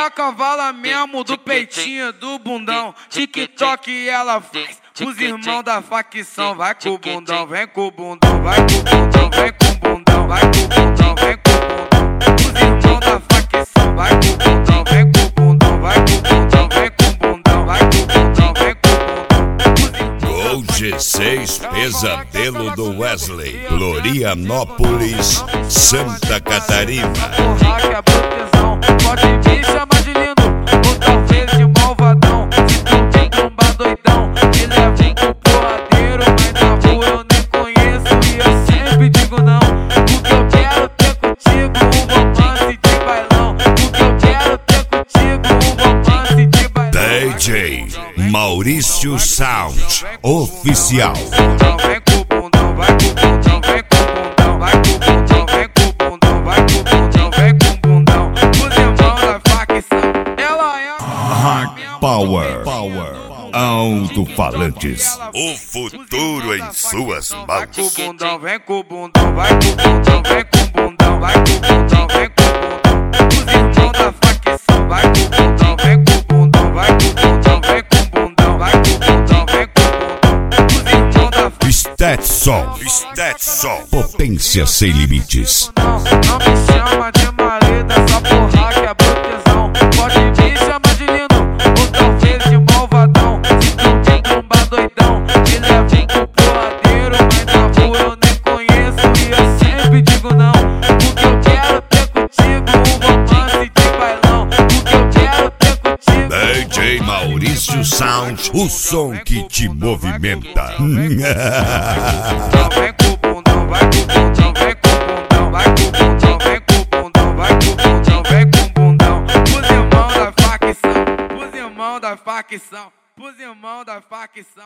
ela cavala mesmo do peitinho, do bundão. TikTok ela faz os irmãos da facção. Vai com o bundão, vem com o bundão, vai com o bundão, vem com o bundão, vai com o bundão, vem com o bundão. Os irmãos da facção, vai com o bundão, vem com o bundão, vai com o bundão, vem com o bundão, vai com o bundão, vem com o bundão. Gol G6 Pesadelo do Wesley, Florianópolis, Santa Catarina. Porra que é proteção, pode me chamar de lindo, ou talvez de malvadão. Se tu tem tromba doidão, me leva pro porradeiro. Mas na rua eu nem conheço e eu sempre digo não. Porque eu quero ter contigo um romance de bailão. Porque eu quero ter contigo um romance de bailão. DJ Maurício Sound Oficial. Vem com o bundão, vai com o bundão, vem com o bundão, vai com o bundão, vem com o bundão, vai com o bundão, vem com o bundão. Os irmãos da facção, ela é Hard Power Alto-falantes. O futuro em suas mãos. vai com o bundão, vem com o bundão, vai com o bundão, vem com o bundão, vai com o bundão, vem com o bundão. Os irmãos da facção, vai com o bundão, vem com o bundão, vai com o bundão, vem com o bundão, vai com o bundão, vem com o bundão. Os irmãos da Stetson, potência sem limites. Não me chama de maleta, essa porra que é proteção. Pode me chamar de lindo, ou talvez de malvadão. Se tu tem tromba doidão, me leva pro porradeiro. Mas na rua eu nem conheço e eu sempre digo não. Porque eu quero ter contigo um romance de bailão. Porque eu quero ter contigo DJ Maurício Sound, o som que te movimenta. Vem com o bundão, vai com o bundão, vem com o bundão, vai com o bundão, vem com o bundão, vai com o bundão, vem com o bundão. Os irmãos da facção, os irmãos da facção, os irmãos da facção.